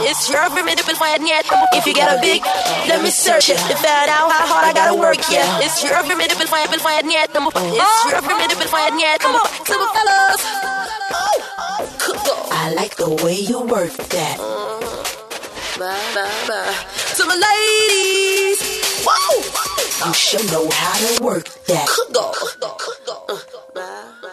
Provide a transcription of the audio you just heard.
It's your formidable fight, yeah. If you got a big, let me search it to find out how hard I gotta work, yeah. It's your formidable fight, yeah. It's your formidable fight, yeah. Simple fellas. I like the way you work that. To my ladies, whoa, you should know how to work that.